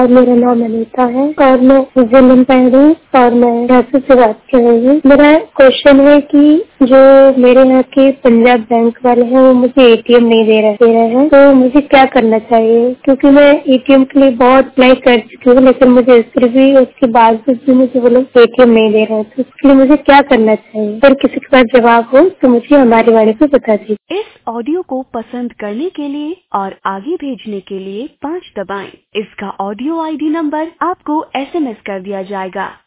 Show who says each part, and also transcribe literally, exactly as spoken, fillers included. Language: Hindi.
Speaker 1: और मेरा नाम अनीता है और मैं विजयन पैड हूँ और मैं झांसी से बात कर रही हूँ। मेरा क्वेश्चन है कि जो मेरे यहाँ के पंजाब बैंक वाले हैं वो मुझे एटीएम नहीं दे रहे दे रहे हैं, तो मुझे क्या करना चाहिए? क्योंकि मैं एटीएम के लिए बहुत अप्लाई कर चुकी हूँ, लेकिन मुझे फिर भी उसके बावजूद भी मुझे वो लोग एटीएम नहीं दे रहे हैं, तो इसके लिए मुझे क्या करना चाहिए? अगर किसी के पास जवाब हो तो मुझे हमारे बारे में बता दीजिए।
Speaker 2: इस ऑडियो को पसंद करने के लिए और आगे भेजने के लिए पाँच दबाएं। इसका ऑडियो आईडी नंबर आपको एसएमएस कर दिया जाएगा।